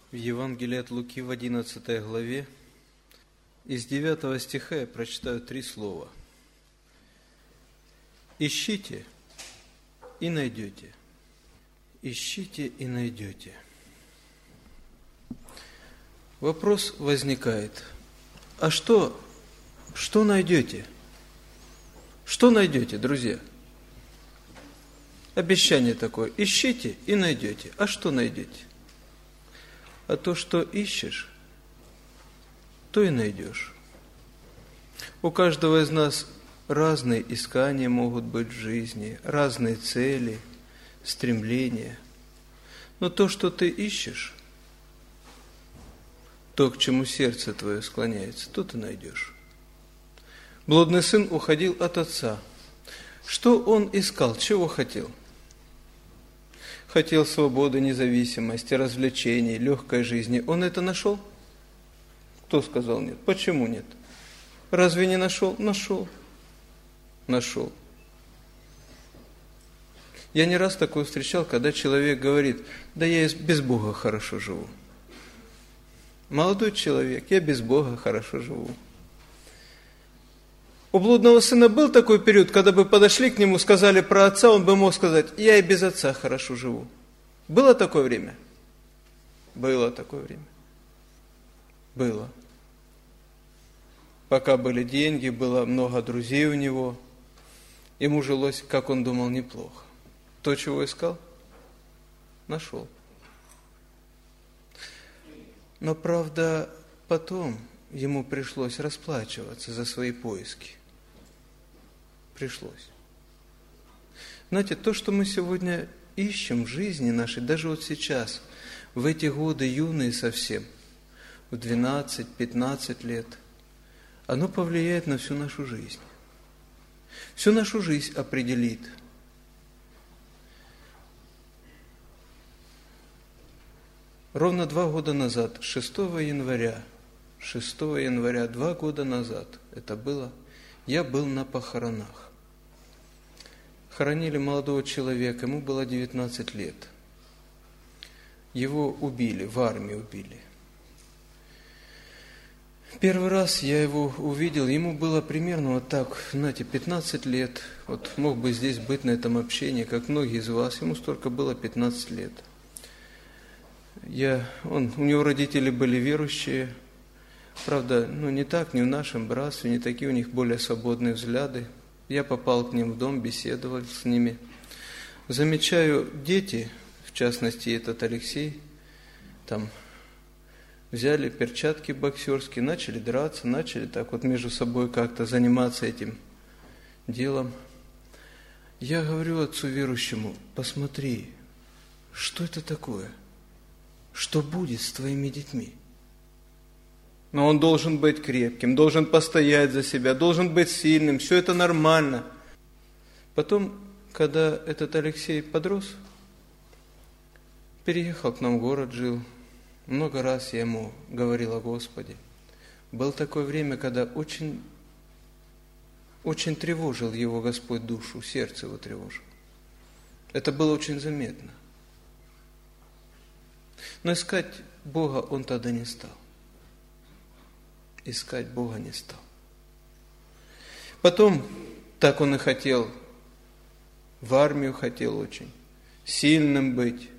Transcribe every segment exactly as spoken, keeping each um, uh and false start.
В Евангелии от Луки в одиннадцатой главе из девятого стиха я прочитаю три слова. «Ищите и найдете, ищите и найдете». Вопрос возникает, а что, что найдете? Что найдете, друзья? Обещание такое, ищите и найдете. А что найдете? А то, что ищешь, то и найдешь. У каждого из нас разные искания могут быть в жизни, разные цели, стремления. Но то, что ты ищешь, то, к чему сердце твое склоняется, то ты найдешь. Блудный сын уходил от отца. Что он искал, чего хотел? Хотел свободы, независимости, развлечений, легкой жизни. Он это нашел? Кто сказал нет? Почему нет? Разве не нашел? Нашел. Нашел. Я не раз такое встречал, когда человек говорит, да я без Бога хорошо живу. Молодой человек, я без Бога хорошо живу. У блудного сына был такой период, когда бы подошли к нему, сказали про отца, он бы мог сказать, я и без отца хорошо живу. Было такое время? Было такое время. Было. Пока были деньги, было много друзей у него, ему жилось, как он думал, неплохо. То, чего искал, нашел. Но, правда, потом ему пришлось расплачиваться за свои поиски. Пришлось. Знаете, то, что мы сегодня ищем в жизни нашей, даже вот сейчас, в эти годы юные совсем, в двенадцать-пятнадцать лет, оно повлияет на всю нашу жизнь. Всю нашу жизнь определит. Ровно два года назад, шестого января, шестого января, два года назад, это было, я был на похоронах. Хоронили молодого человека, ему было девятнадцать лет. Его убили, в армии убили. Первый раз я его увидел, ему было примерно вот так, знаете, пятнадцать лет. Вот мог бы здесь быть на этом общении, как многие из вас, ему столько было пятнадцать лет. Я, он, у него родители были верующие, правда, ну не так, не в нашем братстве, не такие у них более свободные взгляды. Я попал к ним в дом, беседовал с ними. Замечаю, дети, в частности этот Алексей, там взяли перчатки боксерские, начали драться, начали так вот между собой как-то заниматься этим делом. Я говорю отцу верующему, посмотри, что это такое? Что будет с твоими детьми? Но он должен быть крепким, должен постоять за себя, должен быть сильным, все это нормально. Потом, когда этот Алексей подрос, переехал к нам в город, жил, много раз я ему говорил о Господе. Было такое время, когда очень, очень тревожил его Господь душу, сердце его тревожил. Это было очень заметно. Но искать Бога он тогда не стал. Искать Бога не стал. Потом, так он и хотел, в армию хотел очень, сильным быть,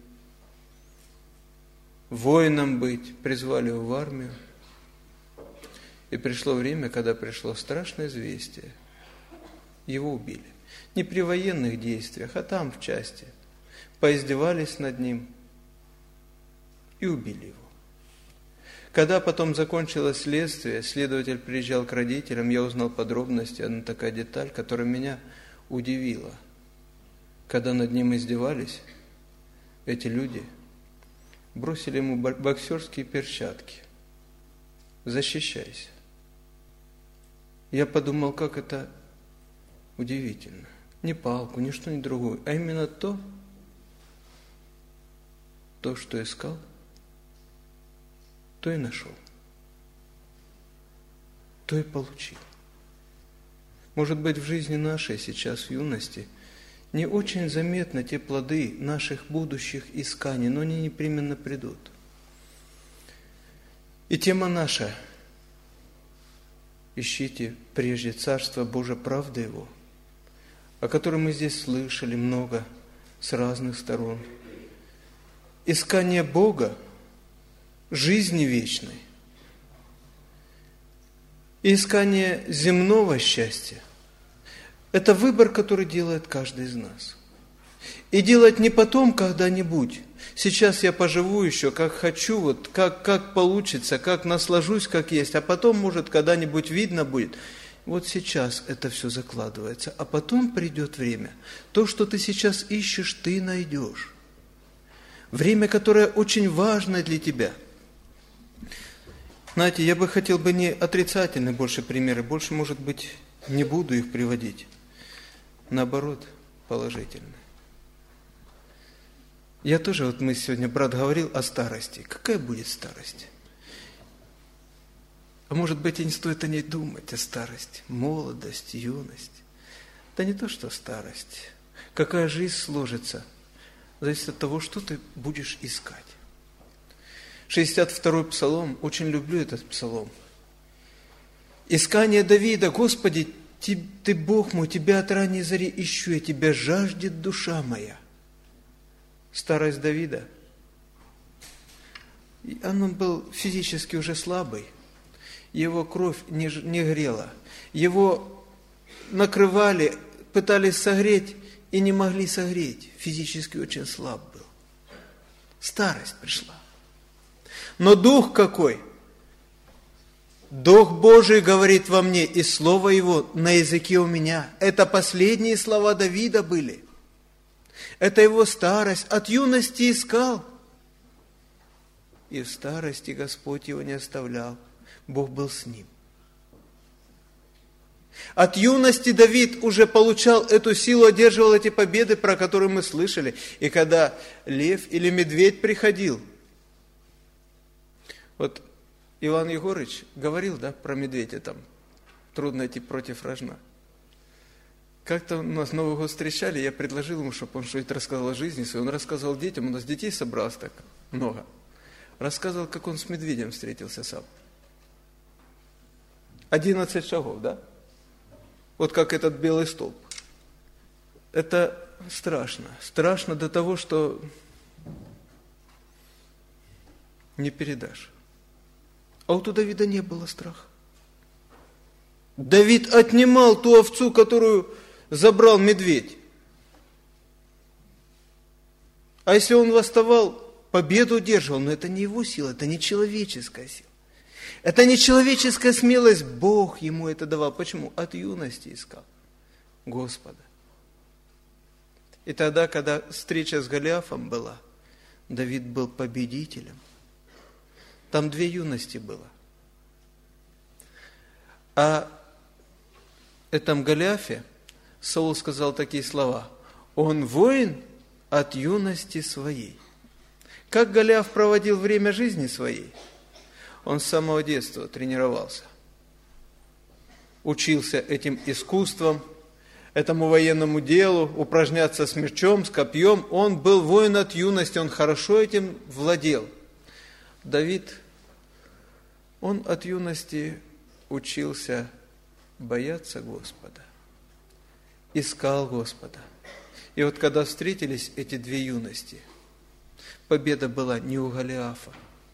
воином быть. Призвали его в армию. И пришло время, когда пришло страшное известие. Его убили. Не при военных действиях, а там, в части. Поиздевались над ним и убили его. Когда потом закончилось следствие, следователь приезжал к родителям, я узнал подробности, одна такая деталь, которая меня удивила. Когда над ним издевались, эти люди бросили ему боксерские перчатки. Защищайся. Я подумал, как это удивительно. Не палку, ни что, ни другую, а именно то, то, что искал, то и нашел, то и получил. Может быть, в жизни нашей сейчас, в юности, не очень заметны те плоды наших будущих исканий, но они непременно придут. И тема наша: ищите прежде Царство Божие, правды Его, о котором мы здесь слышали много с разных сторон. Искание Бога, жизни вечной, и искание земного счастья – это выбор, который делает каждый из нас. И делать не потом, когда-нибудь. Сейчас я поживу еще, как хочу, вот, как, как получится, как наслажусь, как есть, а потом, может, когда-нибудь видно будет. Вот сейчас это все закладывается, а потом придет время. То, что ты сейчас ищешь, ты найдешь. Время, которое очень важно для тебя. Знаете, я бы хотел бы не отрицательные больше примеры, больше, может быть, не буду их приводить. Наоборот, положительные. Я тоже, вот мы сегодня, брат говорил о старости. Какая будет старость? А может быть, и не стоит о ней думать, о старости. Молодость, юность. Да не то, что старость. Какая жизнь сложится, зависит от того, что ты будешь искать. шестьдесят второй псалом, очень люблю этот псалом. Искание Давида: Господи, ты, ты Бог мой, Тебя от ранней зари ищу, я Тебя жаждет душа моя. Старость Давида. Он был физически уже слабый. Его кровь не, не грела. Его накрывали, пытались согреть и не могли согреть. Физически очень слаб был. Старость пришла. Но дух какой? Дух Божий говорит во мне, и слово Его на языке у меня. Это последние слова Давида были. Это его старость. От юности искал. И в старости Господь его не оставлял. Бог был с ним. От юности Давид уже получал эту силу, одерживал эти победы, про которые мы слышали. И когда лев или медведь приходил, вот Иван Егорыч говорил, да, про медведя там, трудно идти против рожна. Как-то у нас Новый год встречали, я предложил ему, чтобы он что-нибудь рассказал о жизни своей. Он рассказывал детям, у нас детей собралось так много. Рассказывал, как он с медведем встретился сам. Одиннадцать шагов, да? Вот как этот белый столб. Это страшно. Страшно до того, что не передашь. А вот у Давида не было страха. Давид отнимал ту овцу, которую забрал медведь. А если он восставал, победу удерживал, но это не его сила, это не человеческая сила. Это не человеческая смелость, Бог ему это давал. Почему? От юности искал Господа. И тогда, когда встреча с Голиафом была, Давид был победителем. Там две юности было. А этом Голиафе Саул сказал такие слова: «Он воин от юности своей». Как Голиаф проводил время жизни своей? Он с самого детства тренировался. Учился этим искусствам, этому военному делу, упражняться с мечом, с копьем. Он был воин от юности, он хорошо этим владел. Давид, он от юности учился бояться Господа, искал Господа. И вот когда встретились эти две юности, победа была не у Голиафа.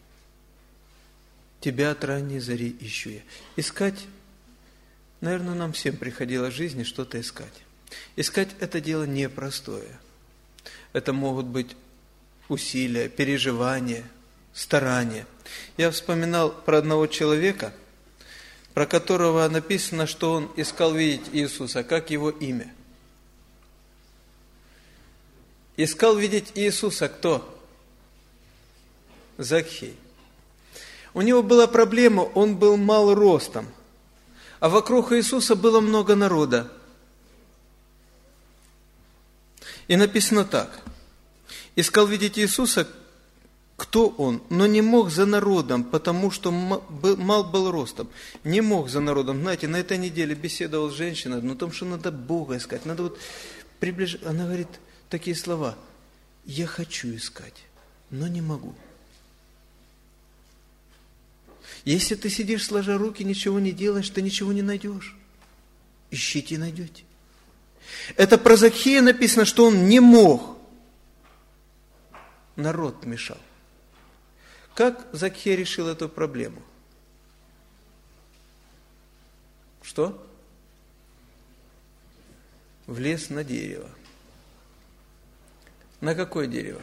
Тебя от ранней зари ищу я. Искать, наверное, нам всем приходилось в жизни что-то искать. Искать это дело непростое. Это могут быть усилия, переживания, старания. Я вспоминал про одного человека, про которого написано, что он искал видеть Иисуса. Как его имя? Искал видеть Иисуса кто? Закхей. У него была проблема, он был мал ростом, а вокруг Иисуса было много народа. И написано так: искал видеть Иисуса, кто он, но не мог за народом, потому что мал был ростом. Не мог за народом. Знаете, на этой неделе беседовал с женщиной, но о том, что надо Бога искать, надо вот приближать. Она говорит такие слова: я хочу искать, но не могу. Если ты сидишь сложа руки, ничего не делаешь, ты ничего не найдешь. Ищите и найдете. Это про Закхея написано, что он не мог. Народ мешал. Как Закхей решил эту проблему? Что? Влез на дерево. На какое дерево?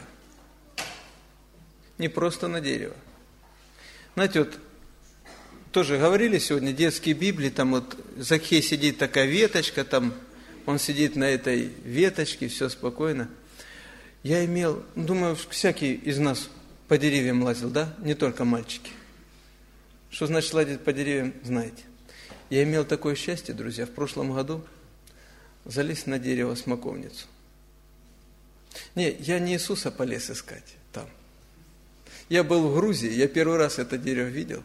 Не просто на дерево. Знаете, вот тоже говорили сегодня, детские Библии, там вот Закхей сидит, такая веточка, там он сидит на этой веточке, все спокойно. Я имел, думаю, всякий из нас по деревьям лазил, да? Не только мальчики. Что значит лазить по деревьям, знаете. Я имел такое счастье, друзья, в прошлом году залез на дерево смоковницу. Не, я не Иисуса полез искать там. Я был в Грузии, я первый раз это дерево видел.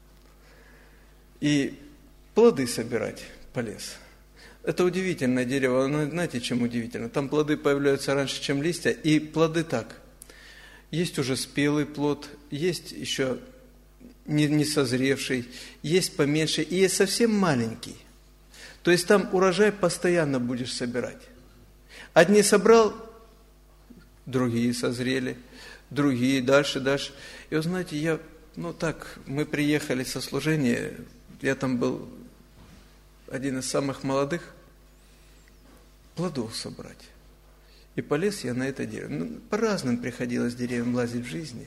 И плоды собирать полез. Это удивительное дерево. Ну, знаете, чем удивительно? Там плоды появляются раньше, чем листья. И плоды так. Есть уже спелый плод, есть еще не, не созревший, есть поменьше, и есть совсем маленький. То есть там урожай постоянно будешь собирать. Одни собрал, другие созрели, другие дальше, дальше. И вы знаете, я, ну так, мы приехали со служения, я там был один из самых молодых, плодов собрать. И полез я на это дерево. Ну, по разным приходилось деревьям лазить в жизни.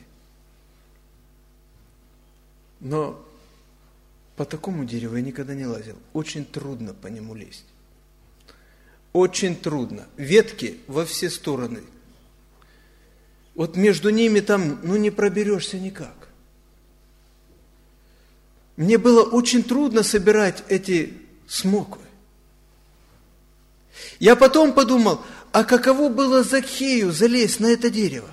Но по такому дереву я никогда не лазил. Очень трудно по нему лезть. Очень трудно. Ветки во все стороны. Вот между ними там, ну, не проберешься никак. Мне было очень трудно собирать эти смоквы. Я потом подумал, а каково было Закхею залезть на это дерево?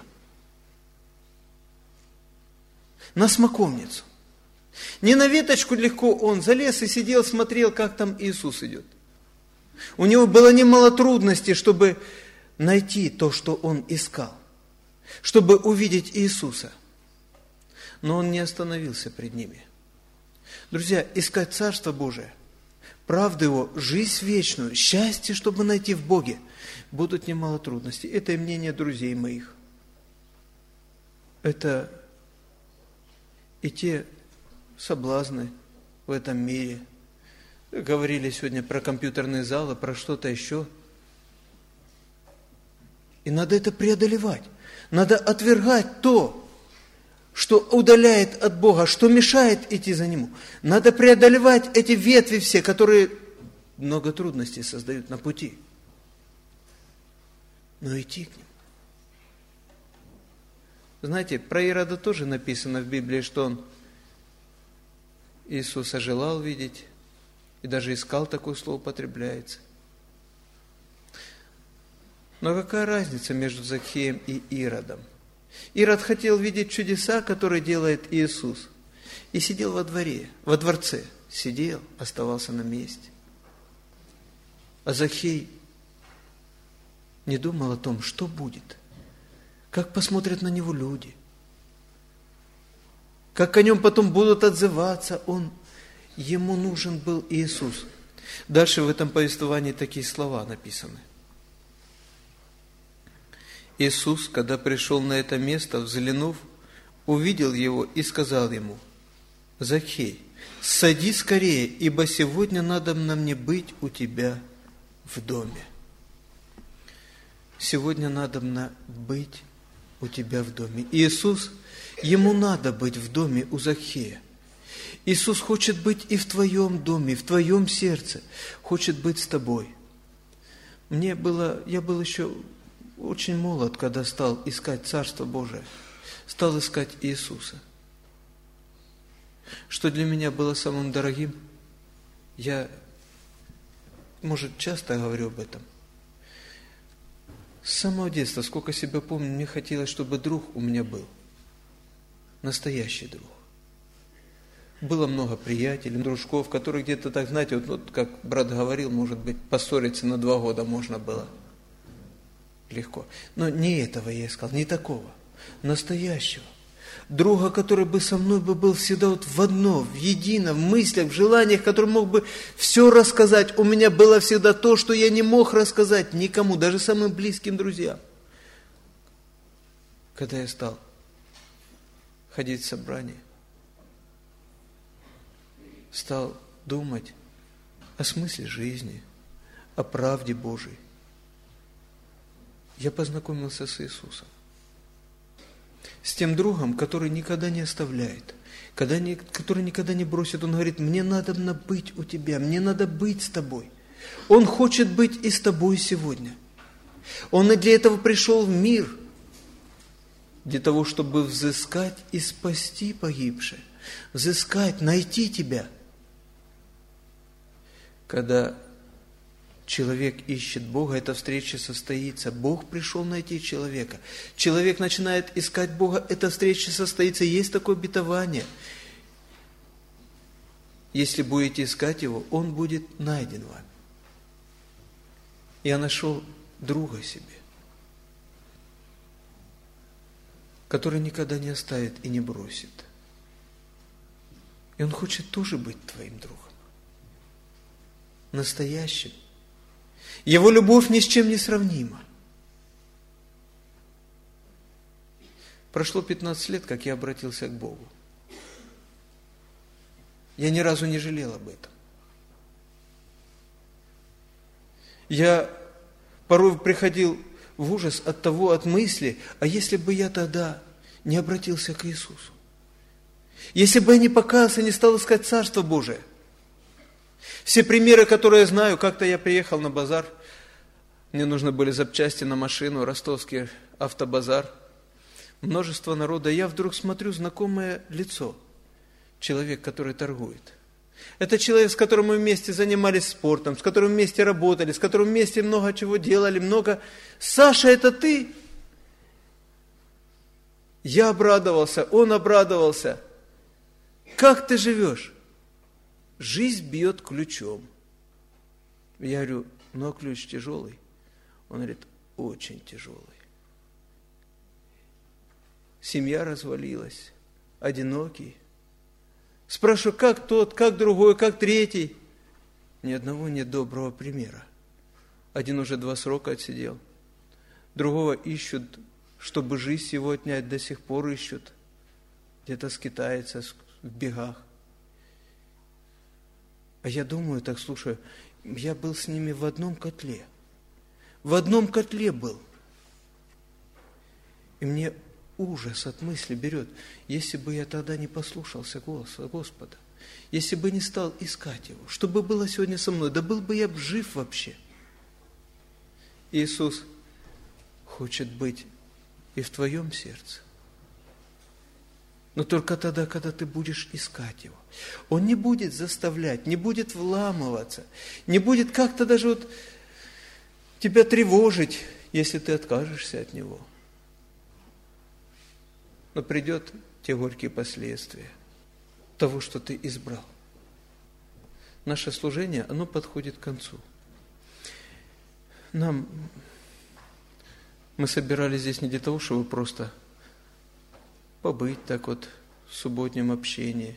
На смоковницу. Не на веточку легко он залез и сидел, смотрел, как там Иисус идет. У него было немало трудностей, чтобы найти то, что он искал, чтобы увидеть Иисуса. Но он не остановился пред ними. Друзья, искать Царство Божие, правду Его, жизнь вечную, счастье, чтобы найти в Боге, будут немало трудностей. Это и мнение друзей моих. Это и те соблазны в этом мире. Говорили сегодня про компьютерные залы, про что-то еще. И надо это преодолевать. Надо отвергать то, что удаляет от Бога, что мешает идти за Ним. Надо преодолевать эти ветви все, которые много трудностей создают на пути. Но идти к Ним. Знаете, про Ирода тоже написано в Библии, что он Иисуса желал видеть, и даже искал, такое слово употребляется. Но какая разница между Закхеем и Иродом? Ирод хотел видеть чудеса, которые делает Иисус, и сидел во дворе, во дворце, сидел, оставался на месте. А Закхей не думал о том, что будет, как посмотрят на него люди, как о нем потом будут отзываться. Он, ему нужен был Иисус. Дальше в этом повествовании такие слова написаны. Иисус, когда пришел на это место, взглянув, увидел его и сказал ему: «Закхей, сади скорее, ибо сегодня надо мне быть у тебя в доме». Сегодня надо мне быть у тебя в доме. Иисус, ему надо быть в доме у Закхея. Иисус хочет быть и в твоем доме, в твоем сердце, хочет быть с тобой. Мне было, я был еще очень молод, когда стал искать Царство Божие, стал искать Иисуса. Что для меня было самым дорогим, я, может, часто говорю об этом. С самого детства, сколько себя помню, мне хотелось, чтобы друг у меня был. Настоящий друг. Было много приятелей, дружков, которые где-то так, знаете, вот, вот как брат говорил, может быть, поссориться на два года можно было. Легко. Но не этого я искал, не такого. Настоящего. друга, который бы со мной бы был всегда вот в одно, в едино, в мыслях, в желаниях, который мог бы все рассказать. У меня было всегда то, что я не мог рассказать никому, даже самым близким друзьям. Когда я стал ходить в собрание, стал думать о смысле жизни, о правде Божией, я познакомился с Иисусом. С тем другом, который никогда не оставляет, когда не, который никогда не бросит. Он говорит: мне надо быть у тебя, мне надо быть с тобой. Он хочет быть и с тобой сегодня. Он и для этого пришел в мир, для того, чтобы взыскать и спасти погибшее, взыскать, найти тебя. Когда человек ищет Бога, эта встреча состоится. Бог пришел найти человека. Человек начинает искать Бога, эта встреча состоится. Есть такое обетование. Если будете искать Его, Он будет найден вами. Я нашел друга себе, который никогда не оставит и не бросит. И Он хочет тоже быть твоим другом. Настоящим. Его любовь ни с чем не сравнима. Прошло пятнадцать лет, как я обратился к Богу. Я ни разу не жалел об этом. Я порой приходил в ужас от того, от мысли, а если бы я тогда не обратился к Иисусу? Если бы я не покаялся, не стал искать Царство Божие? Все примеры, которые я знаю, как-то я приехал на базар, мне нужны были запчасти на машину, ростовский автобазар, множество народа, и я вдруг смотрю знакомое лицо, человек, который торгует. Это человек, с которым мы вместе занимались спортом, с которым вместе работали, с которым вместе много чего делали, много. Саша, это ты? Я обрадовался, он обрадовался. Как ты живешь? Жизнь бьет ключом. Я говорю: ну а ключ тяжелый? Он говорит: очень тяжелый. Семья развалилась, одинокий. Спрашиваю: как тот, как другой, как третий? Ни одного нет доброго примера. Один уже два срока отсидел. Другого ищут, чтобы жизнь его отнять, до сих пор ищут. Где-то скитается в бегах. А я думаю, так слушаю, я был с ними в одном котле. В одном котле был. И мне ужас от мысли берет, если бы я тогда не послушался голоса Господа, если бы не стал искать Его, что бы было сегодня со мной, да был бы я жив вообще. Иисус хочет быть и в твоем сердце. Но только тогда, когда ты будешь искать Его. Он не будет заставлять, не будет вламываться, не будет как-то даже вот тебя тревожить, если ты откажешься от Него. Но придет те горькие последствия того, что ты избрал. Наше служение, оно подходит к концу. Нам, мы собирались здесь не для того, чтобы просто побыть так вот в субботнем общении.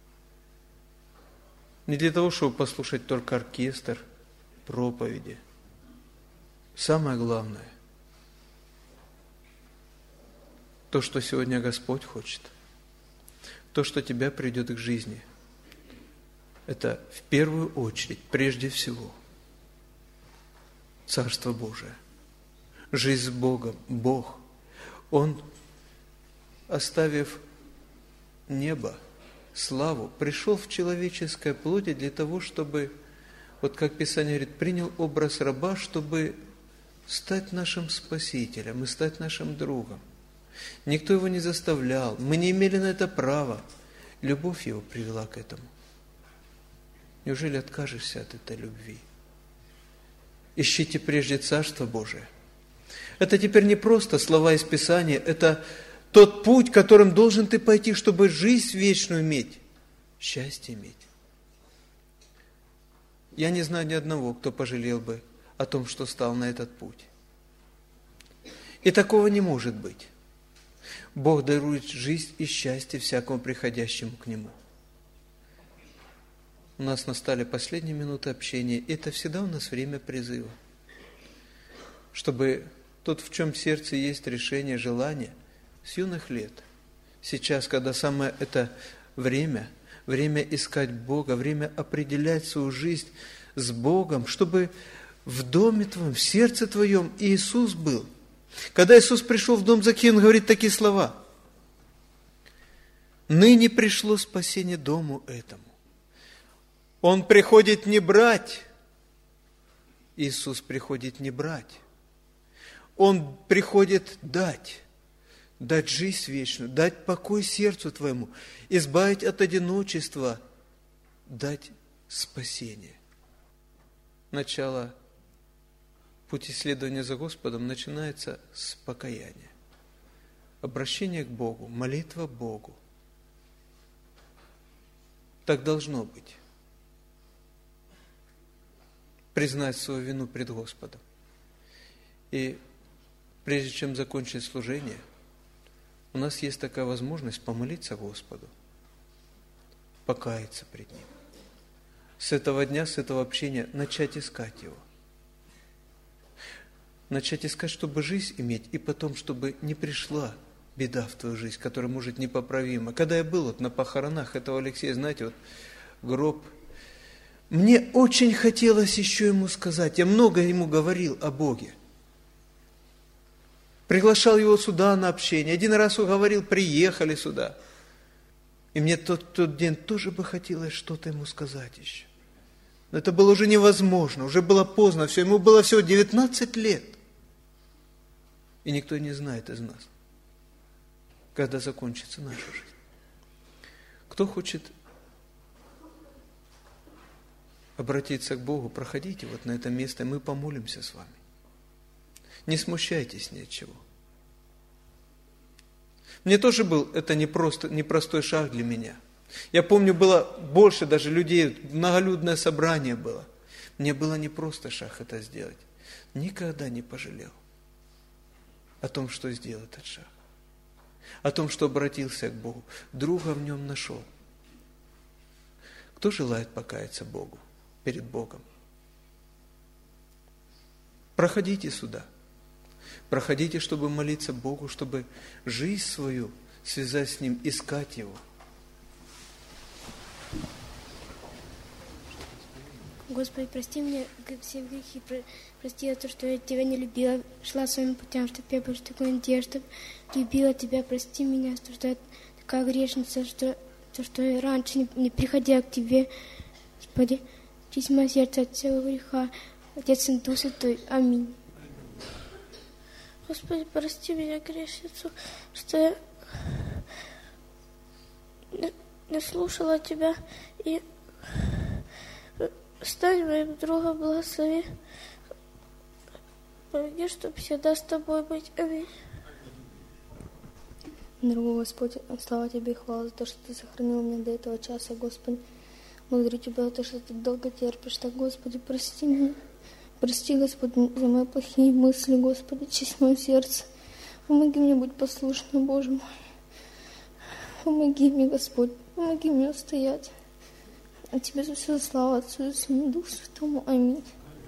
Не для того, чтобы послушать только оркестр, проповеди. Самое главное, то, что сегодня Господь хочет, то, что тебя придет к жизни, это в первую очередь, прежде всего, Царство Божие, жизнь с Богом. Бог, Он, оставив небо, славу, пришел в человеческое плоти для того, чтобы, вот как Писание говорит, принял образ раба, чтобы стать нашим спасителем и стать нашим другом. Никто его не заставлял, мы не имели на это права. Любовь его привела к этому. Неужели откажешься от этой любви? Ищите прежде Царство Божие. Это теперь не просто слова из Писания, это тот путь, которым должен ты пойти, чтобы жизнь вечную иметь, счастье иметь. Я не знаю ни одного, кто пожалел бы о том, что стал на этот путь. И такого не может быть. Бог дарует жизнь и счастье всякому приходящему к Нему. У нас настали последние минуты общения, и это всегда у нас время призыва. Чтобы тот, в чем сердце есть решение, желание, с юных лет, сейчас, когда самое это время, время искать Бога, время определять свою жизнь с Богом, чтобы в доме твоем, в сердце твоем Иисус был. Когда Иисус пришел в дом Закхея, Он говорит такие слова: «Ныне пришло спасение дому этому». Он приходит не брать. Иисус приходит не брать. Он приходит дать. Дать жизнь вечную, дать покой сердцу твоему, избавить от одиночества, дать спасение. Начало пути исследования за Господом начинается с покаяния. Обращение к Богу, молитва Богу. Так должно быть. Признать свою вину пред Господом. И прежде чем закончить служение, у нас есть такая возможность помолиться Господу, покаяться пред Ним. С этого дня, с этого общения начать искать Его. Начать искать, чтобы жизнь иметь, и потом, чтобы не пришла беда в твою жизнь, которая может непоправима. Когда я был вот на похоронах этого Алексея, знаете, вот гроб, мне очень хотелось еще ему сказать, я много ему говорил о Боге. Приглашал его сюда на общение. Один раз уговорил, приехали сюда. И мне тот, тот день тоже бы хотелось что-то ему сказать еще. Но это было уже невозможно, уже было поздно все. Ему было всего девятнадцать лет. И никто не знает из нас, когда закончится наша жизнь. Кто хочет обратиться к Богу, проходите вот на это место, и мы помолимся с вами. Не смущайтесь ни от чего. Мне тоже был это непросто, непростой шаг для меня. Я помню, было больше даже людей, многолюдное собрание было. Мне было непросто шаг это сделать. Никогда не пожалел о том, что сделал этот шаг. О том, что обратился к Богу. Друга в нем нашел. Кто желает покаяться Богу, перед Богом? Проходите сюда. Проходите, чтобы молиться Богу, чтобы жизнь свою связать с Ним, искать Его. Господи, прости мне все грехи, прости за то, что я Тебя не любила, шла своим путем, чтобы я больше такой надежды, любила Тебя, прости меня, за то, что я такая грешница, что, то, что я раньше не, не приходила к Тебе. Господи, очисти мое сердце от всего греха, Отец и Дух Святой. Аминь. Господи, прости меня, грешницу, что я не, не слушала Тебя, и стань моим другом, благослови. Помоги, чтобы всегда с Тобой быть. Аминь. Дорогой Господь, слава Тебе и хвала за то, что Ты сохранил меня до этого часа, Господи. Благодарю Тебя за то, что Ты долго терпишь. Так, Господи, прости меня. Прости, Господи, за мои плохие мысли, Господи, очисти мое сердце. Помоги мне быть послушным, Боже мой. Помоги мне, Господь, помоги мне устоять. А Тебе за все слава Отцу и Сыну и Духу Святому. Аминь.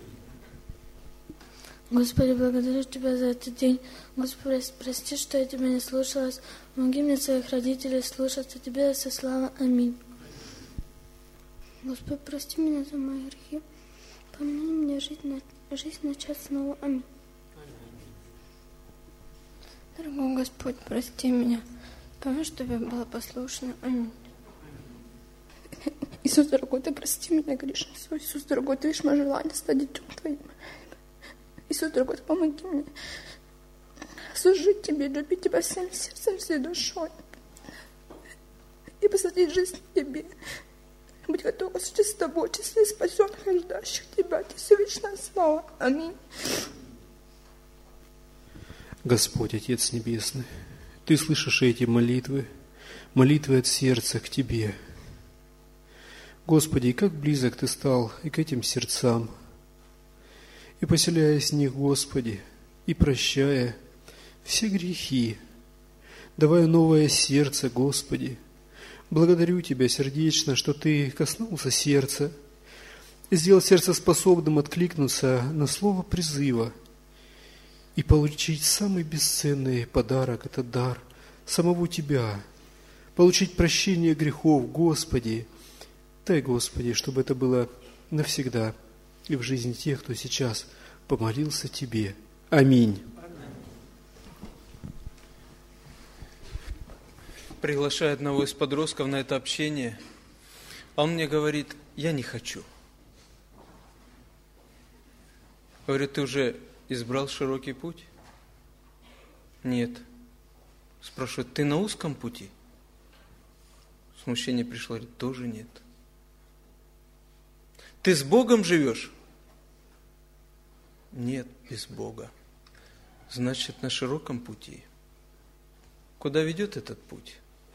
Господи, благодарю Тебя за этот день. Господи, прости, что я Тебя не слушалась. Помоги мне своих родителей слушаться. Тебе за все слава. Аминь. Господи, прости меня за мои грехи. Помоги мне жить, на, жизнь начать снова. Аминь. Дорогой Господь, прости меня. Помоги, чтобы я была послушна. Аминь. Иисус, дорогой, Ты прости меня, грешницу. Иисус, дорогой, Ты видишь мое желание стать детем Твоим. Иисус, дорогой, Ты помоги мне служить Тебе, любить Тебя всем сердцем, всей душой. И посвятить жизнь Тебе. Быть готова служить с Тобой, в числе спасенных и ждущих Тебя. Ты все вечная слава. Аминь. Господь, Отец Небесный, Ты слышишь эти молитвы, молитвы от сердца к Тебе. Господи, и как близок Ты стал и к этим сердцам, и поселяясь в них, Господи, и прощая все грехи, давая новое сердце, Господи. Благодарю Тебя сердечно, что Ты коснулся сердца и сделал сердце способным откликнуться на слово призыва и получить самый бесценный подарок, это дар самого Тебя, получить прощение грехов, Господи. Дай, Господи, чтобы это было навсегда и в жизни тех, кто сейчас помолился Тебе. Аминь. Приглашаю одного из подростков на это общение, а он мне говорит: я не хочу. Говорю: ты уже избрал широкий путь? Нет. Спрашиваю: ты на узком пути? Смущение пришло, говорит: тоже нет. Ты с Богом живешь? Нет, без Бога. Значит, на широком пути. Куда ведет этот путь?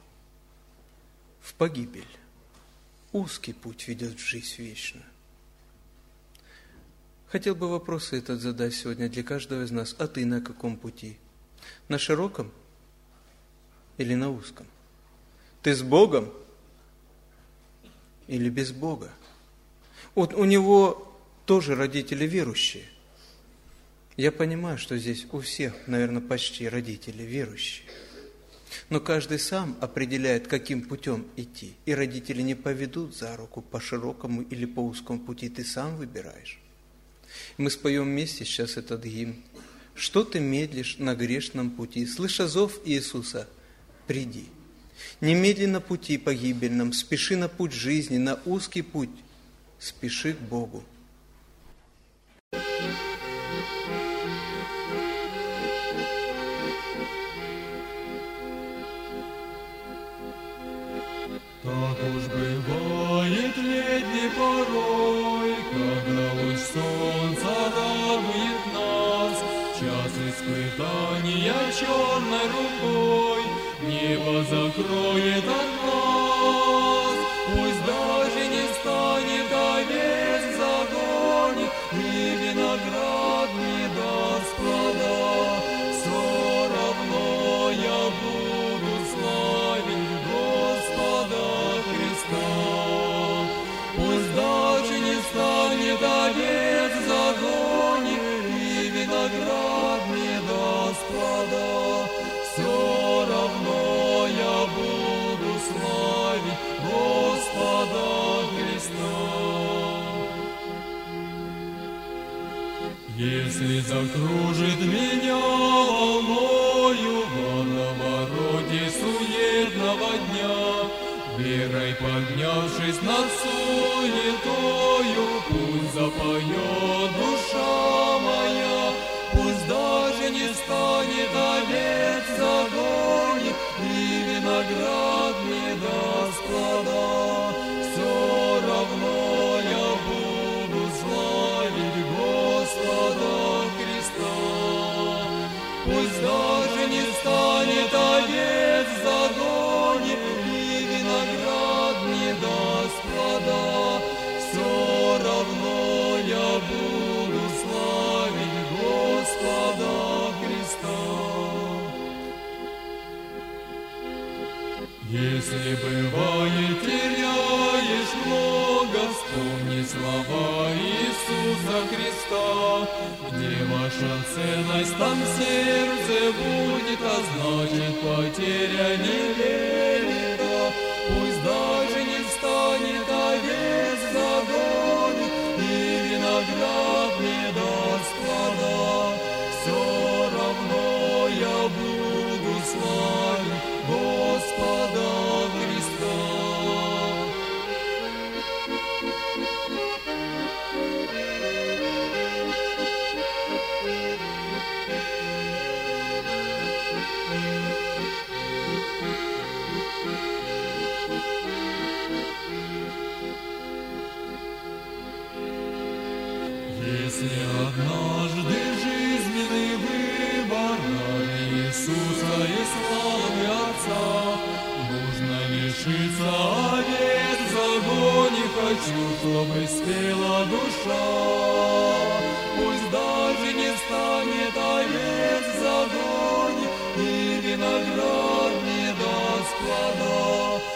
В погибель. Узкий путь ведет в жизнь вечную. Хотел бы вопрос этот задать сегодня для каждого из нас. А ты на каком пути? На широком или на узком? Ты с Богом или без Бога? Вот у него тоже родители верующие. Я понимаю, что здесь у всех, наверное, почти родители верующие. Но каждый сам определяет, каким путем идти. И родители не поведут за руку по широкому или по узкому пути. Ты сам выбираешь. Мы споем вместе сейчас этот гимн. Что ты медлишь на грешном пути? Слыша зов Иисуса, приди. Немедли на пути погибельном, спеши на путь жизни, на узкий путь, спеши к Богу. Так уж бывает летней порой, когда луч солнца радует нас, час испытания черной рукой небо закроет от нас. Пусть даже не станет овец в загоне, и виноград не даст плода, все равно я буду славить Господа Христа. Пусть даже не станет овец в загоне, и виноград не даст плода, все равно я буду славить Господа Христа. Если закружит меня волною водовороте суетного дня, верой поднявшись над суетою, пусть запоет душа моя. Пусть даже не станет овец в загоне, и виноград не даст плода, все равно я буду славить Господа Христа. Пусть даже не станет овец в загоне, и виноград не даст плода, все равно я буду славить Господа Христа. Если бывает теряешь много, вспомни слова Иисуса Христа. Где ваша ценность, там сердце будет, а значит потеря невелика. Пусть даже не станет овец в загоне, и виноград не даст плода, все равно я буду славить Господа Христа. Если однажды жизненный выбор ради Иисуса и славы Отца, нужно лишиться овец в загоне, хочу, чтобы спела душа. Пусть даже не станет овец в загоне, и виноград Господа,